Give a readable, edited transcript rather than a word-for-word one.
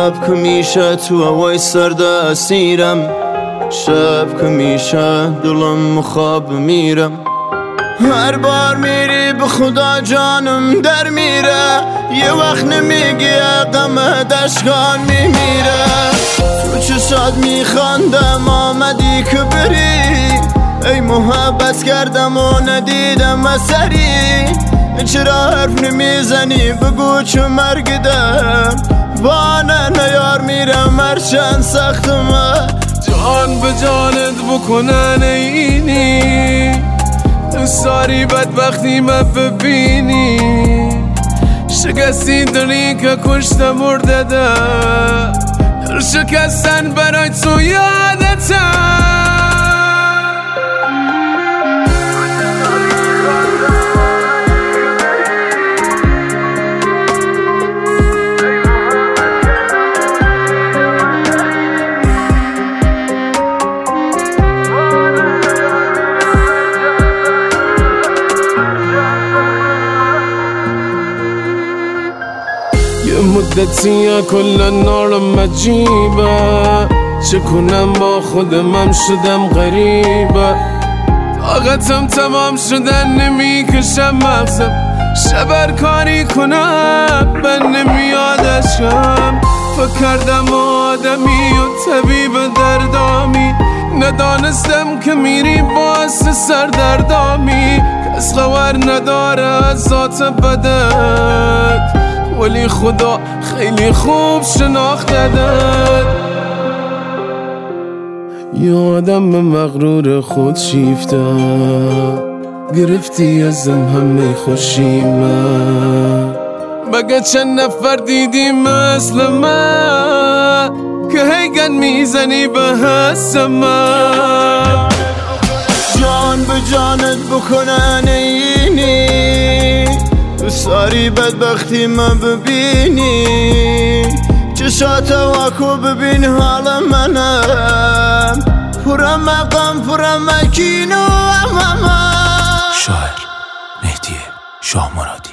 شب که میشه تو هوای سرد اسیرم، شب که میشه دلم خواب میرم. هر بار میری به خدا جانم در میره، یه وقت نمیگی غم دشگان میمیره. تو چشات میخواندم آمدی که بری، ای محبت کردم و ندیدم اثری. چرا حرف نمیزنی بگو چه مرگ دم، بانه نیار میرم هرچند سختمه. جان به جانت بکنن اینی، ساری بدبختی من ببینی. شکستی دلی که کشته مرده ده، دل شکستن برای تو یادتم. یه مدتی کلا نارم عجیبه، چه کنم با خودمم شدم غریبه. طاقتم تمام شدن نمیکشم مغزم، شبر کاری کنم من نمیادشم. فکر کردم آدمی و طبیب دردامی، ندانستم که میری باعث سردردامی. کس خبر نداره از ذات بدت، ولی خدا خیلی خوب شناختدت. یه آدم مغرور خود شیفته، گرفتی ازم همه خوشیمه. مگه چند نفر دیدی مثل من که هیگن میزنی به حس من. جان به جانت بکنن اینی، ساری بدبختی من ببینی. چشات واکو ببین حال منم، پرم غم پرم کینو. شاعر مهدی شاه مرادی.